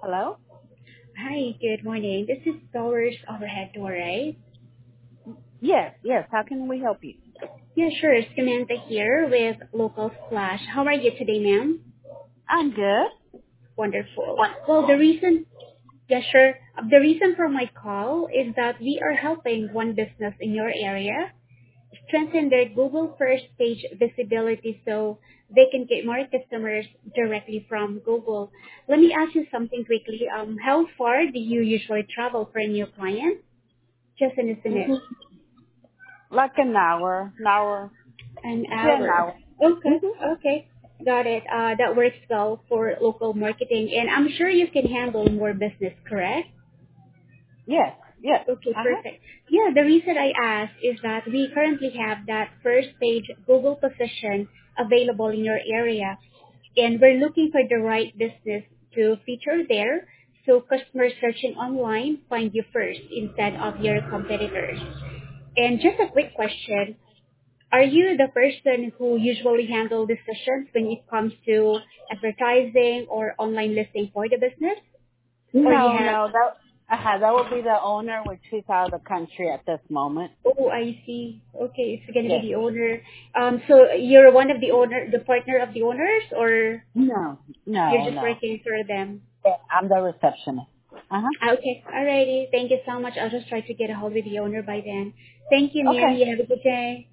Hello? Hi, good morning. This is Doris Overhead Door, right? Yes, yes. How can we help you? Yeah, sure. Samantha here with Local Splash. How are you today, ma'am? I'm good. Wonderful. Well, yeah, sure. The reason for my call is that we are helping one business in your area strengthen their Google first page visibility so they can get more customers directly from Google. Let me ask you something quickly. How far do you usually travel for a new client? Just an estimate. Mhm. Like an hour. An Yeah, an hour. hour. Okay, hmm okay. Got it. That works well for local marketing. And I'm sure you can handle more business, correct? Yes, yes. Okay, Uh-huh. perfect. Yeah, the reason I asked is that we currently have that first page Google position available in your area. And we're looking for the right business to feature there so customers searching online find you first instead of your competitors. And just a quick question. Are you the person who usually handle decisions when it comes to advertising or online listing for the business? Or you No, have, no, that would be the owner, which she's out of the country at this moment. oh, I see. Okay, it's going to be Yes. the owner. So you're one of the partner of the owners, or No, you're no, just no. working for them? Yeah, I'm the receptionist. Uh-huh. Okay, alrighty. Thank you so much. I'll just try to get a hold of the owner by then. Thank you, ma'am. Okay. You have a good day.